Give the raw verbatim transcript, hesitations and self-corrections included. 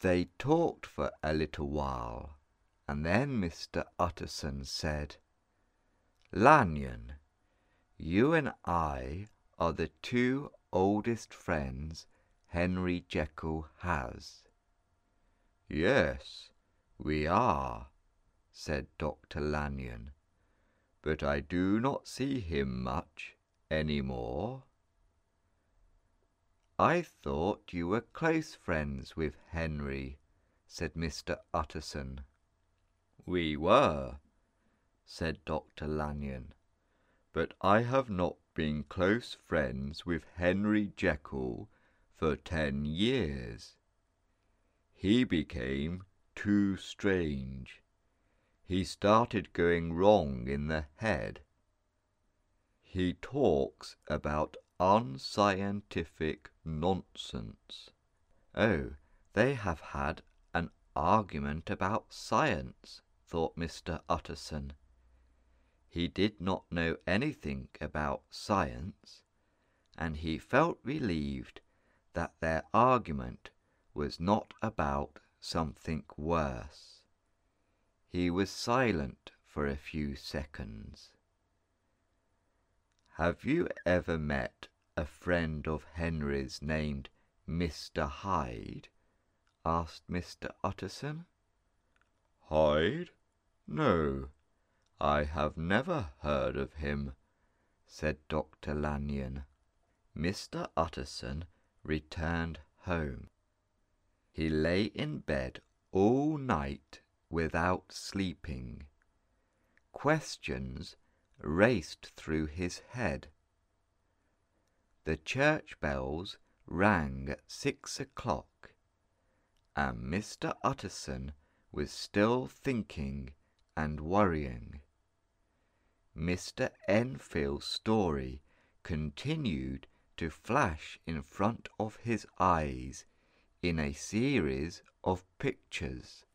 They talked for a little while, and then Mister Utterson said, "Lanyon, you and I are the two oldest friends Henry Jekyll has." "Yes, we are," said Doctor Lanyon, "but I do not see him much any more." "I thought you were close friends with Henry," said Mister Utterson. "We were," said Doctor Lanyon, "but I have not been close friends with Henry Jekyll for ten years. He became too strange. He started going wrong in the head. He talks about unscientific nonsense." "Oh, they have had an argument about science," thought Mister Utterson. He did not know anything about science, and he felt relieved that their argument was not about something worse. He was silent for a few seconds. "Have you ever met a friend of Henry's named Mister Hyde?" asked Mister Utterson. "Hyde? No, I have never heard of him," said Doctor Lanyon. Mister Utterson returned home. He lay in bed all night without sleeping. Questions raced through his head. The church bells rang at six o'clock, and Mister Utterson was still thinking and worrying. Mister Enfield's story continued to flash in front of his eyes in a series of pictures.